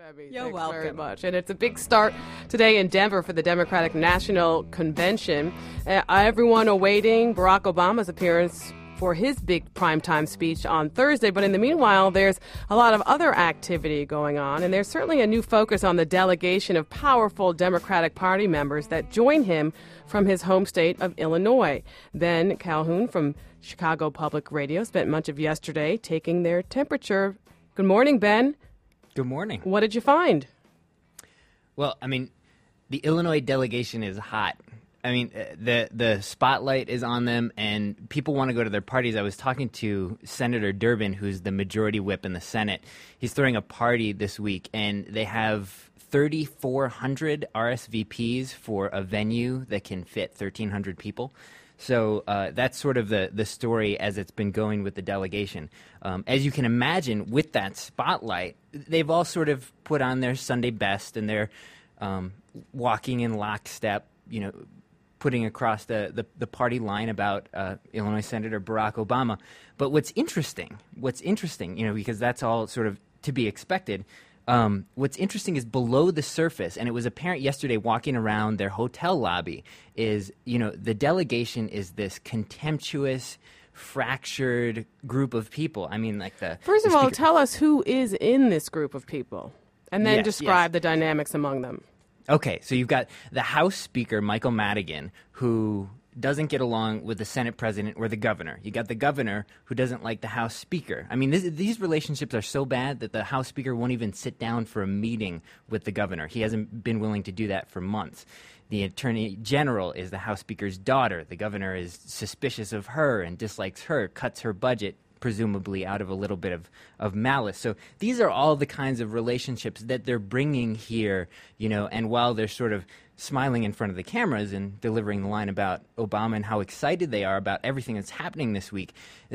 Debbie. You're Thanks welcome. very much. And it's a big start today in Denver for the Democratic National Convention. Everyone awaiting Barack Obama's appearance for his big primetime speech on Thursday. But in the meanwhile, there's a lot of other activity going on, and there's certainly a new focus on the delegation of powerful Democratic Party members that join him from his home state of Illinois. Ben Calhoun from Chicago Public Radio spent much of yesterday taking their temperature. Good morning, Ben. Good morning. What did you find? Well, I mean, the Illinois delegation is hot. I mean, the spotlight is on them, and people want to go to their parties. I was talking to Senator Durbin, who's the majority whip in the Senate. He's throwing a party this week, and they have 3,400 RSVPs for a venue that can fit 1,300 people. So that's sort of the story as it's been going with the delegation. As you can imagine, with that spotlight, they've all sort of put on their Sunday best, and they're walking in lockstep, you know, putting across the party line about Illinois Senator Barack Obama. But what's interesting, you know, because that's all sort of to be expected, what's interesting is below the surface, and it was apparent yesterday walking around their hotel lobby, is, you know, the delegation is this contemptuous, fractured group of people. I mean, like First of all, tell us who is in this group of people, and then describe the dynamics among them. Okay, so you've got the House Speaker, Michael Madigan, who doesn't get along with the Senate President or the governor. You got the governor who doesn't like the House Speaker. I mean, these relationships are so bad that the House Speaker won't even sit down for a meeting with the governor. He hasn't been willing to do that for months. The Attorney General is the House Speaker's daughter. The governor is suspicious of her and dislikes her, cuts her budget, presumably out of a little bit of malice. So these are all the kinds of relationships that they're bringing here, you know, and while they're sort of smiling in front of the cameras and delivering the line about Obama and how excited they are about everything that's happening this week,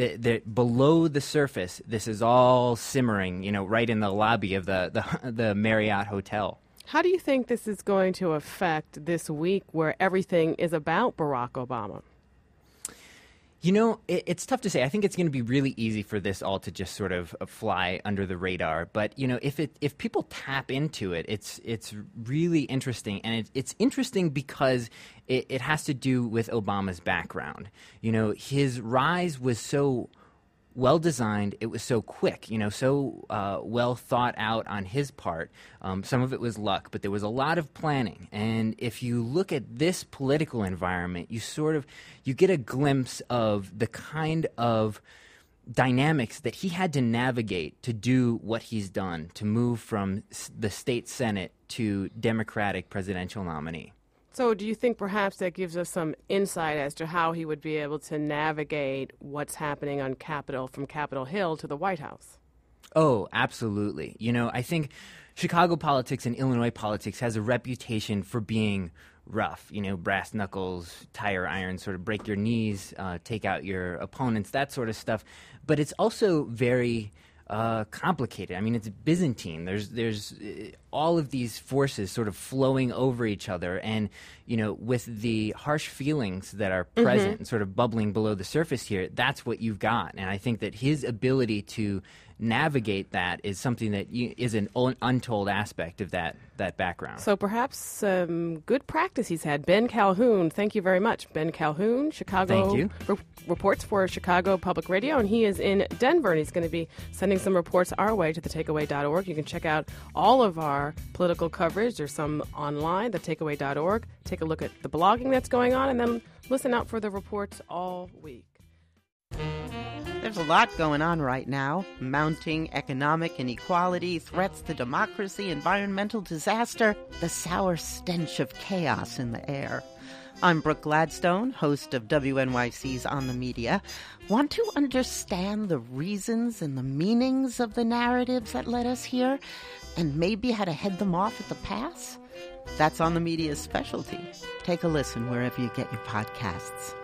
below the surface, this is all simmering, you know, right in the lobby of the Marriott Hotel. How do you think this is going to affect this week where everything is about Barack Obama? You know, it's tough to say. I think it's going to be really easy for this all to just sort of fly under the radar. But, you know, if people tap into it, it's really interesting. And it's interesting because it has to do with Obama's background. You know, his rise was so well designed. It was so quick, you know, so well thought out on his part. Some of it was luck, but there was a lot of planning. And if you look at this political environment, you get a glimpse of the kind of dynamics that he had to navigate to do what he's done, to move from the state Senate to Democratic presidential nominee. So do you think perhaps that gives us some insight as to how he would be able to navigate what's happening on from Capitol Hill to the White House? Oh, absolutely. You know, I think Chicago politics and Illinois politics has a reputation for being rough, you know, brass knuckles, tire iron, sort of break your knees, take out your opponents, that sort of stuff. But it's also very complicated. I mean, it's Byzantine. There's all of these forces sort of flowing over each other, and you know, with the harsh feelings that are present and sort of bubbling below the surface here, that's what you've got. And I think that his ability to navigate that is something that is an untold aspect of that background. So perhaps some good practice he's had. Ben Calhoun, thank you very much. Ben Calhoun, Chicago. Thank you. Reports for Chicago Public Radio, and he is in Denver, and he's going to be sending some reports our way to thetakeaway.org. You can check out all of our political coverage. There's some online, thetakeaway.org. Take a look at the blogging that's going on, and then listen out for the reports all week. There's a lot going on right now. Mounting economic inequality, threats to democracy, environmental disaster, the sour stench of chaos in the air. I'm Brooke Gladstone, host of WNYC's On the Media. Want to understand the reasons and the meanings of the narratives that led us here, and maybe how to head them off at the pass? That's On the Media's specialty. Take a listen wherever you get your podcasts.